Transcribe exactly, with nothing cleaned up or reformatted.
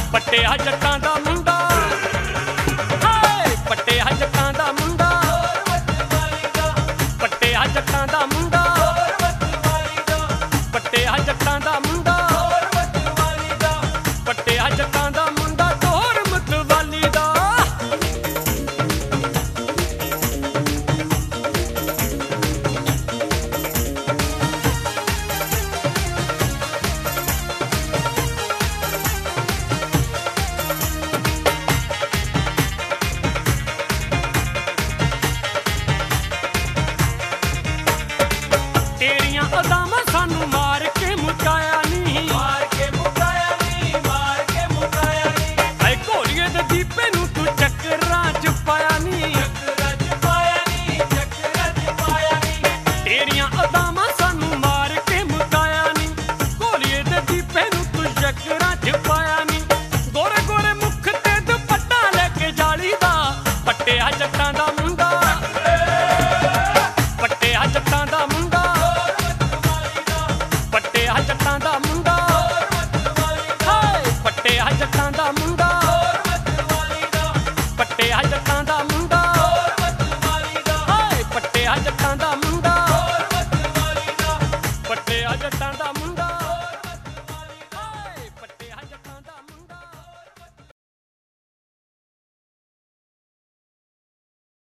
ਪੱਟਿਆ ਜੱਟਾਂ ਦਾ ਮੁੰਡਾ ਹਾਏ ਪੱਟਿਆ ਜੱਟਾਂ ਦਾ ਮੁੰਡਾ ਪੱਟਿਆ ਜੱਟਾਂ ਦਾ ਮੁੰਡਾ ਪੱਟਿਆ ਜੱਟਾਂ ਦਾ ਮੁੰਡਾ ਪੱਟਿਆ ਜੱਟਾਂ ਦਾ ਮੁੰਡਾ ਢੋਰ ਮਤਵਾਲੀ ਦਾ तेरियां अदामां सानू मार के मुकाया नी मार के मुकाया नी मार के मुकाया नी ऐ घोड़िए दे दीपे नू तू चक्करां च पाया नी चक्करां च पाया नी चक्करां च पाया नी तेरियां अदामां सानू मार के मुकाया नी घोड़िए दे दीपे नू तू चक्करां च पाया नी गोरे गोरे मुख ते दुपट्टा लेके जाली दा पट्टिया जट्टां दा मुंडा पट्टिया जट्टां दा मुंडा पट्टिया जट्टां दा मुंडा हाय पट्टिया जट्टां दा मुंडा पट्टिया जट्टां दा मुंडा हाय पट्टिया जट्टां दा मुंडा पट्टिया जट्टां दा मुंडा